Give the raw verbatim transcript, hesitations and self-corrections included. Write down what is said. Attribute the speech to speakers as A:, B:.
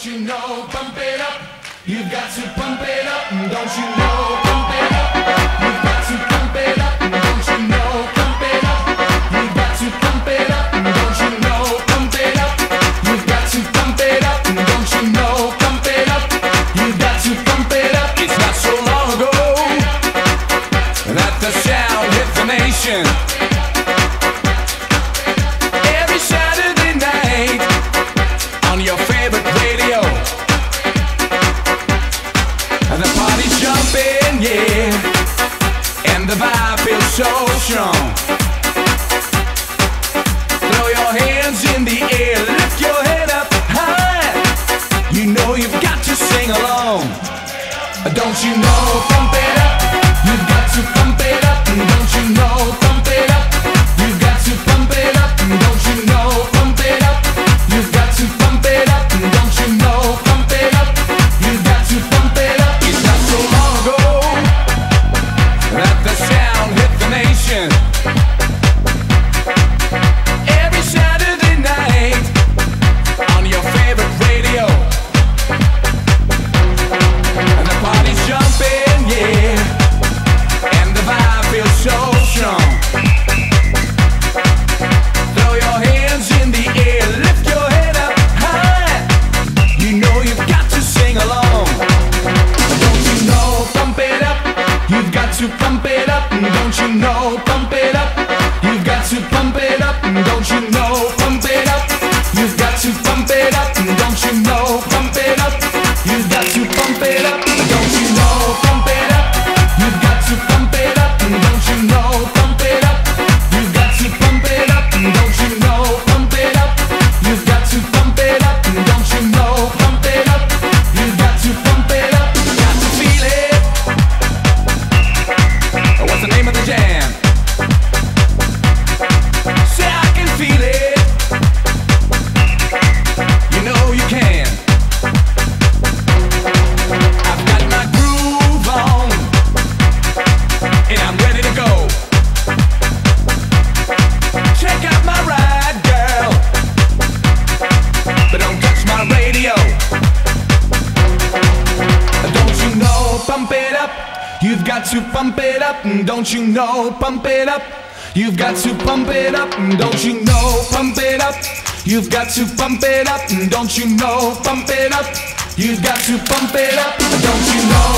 A: Don't you know, pump it up. You've got to pump it up. Don't you know, pump it up. You've got to pump it up. Don't you know, pump it up. You've got to pump it up. Don't you know, pump it up. You've got to pump it up. Don't you know, pump it up. You've got to pump it up.
B: It's not so long ago that the sound hit the nation. Every Saturday night on your favorite radio, and the party's jumping, yeah, and the vibe feels so strong. Throw your hands in the air, lift your head up high. You know you've got to sing along.
A: Don't you know, pump it up. You've got to pump it up. Don't you know, pump it up. You've got to pump it up. Don't you know, pump it up. You've got to pump it up. Don't you know, pump it up. You've got to pump it up.
B: It's not so long ago that the sound hit the nation. Every Saturday night on your favorite radio, and the party's jumping, yeah, and the vibe feels so strong. Throw your hands in the air, lift your head up high. You know you've got to sing along.
A: Don't you know, pump it up. You've got to pump it up. Don't you know, pump it up. You've got to pump it up. Don't you know, pump it up. You've got to pump it up. Don't you know, pump it up. You've got to pump it up. Don't you know, pump it up. You've got to pump it up. Don't you know, pump it up. You've got to pump it up. Don't you know, pump it up. You've got to pump it up. Don't you know, pump it up. You've got to pump it up.
B: Got to feel it. What's the name of the jam? Say I can feel it. You know you can. I've got my groove on, and I'm ready to go. Check out my ride, girl, but don't touch my radio.
A: Don't you know, pump it up. You've got to pump it up. Don't you know, pump it up. You've got to pump it up. Don't you know, pump it up. You've got to pump it up. Don't you know, pump it up. You've got to pump it up. Don't you know,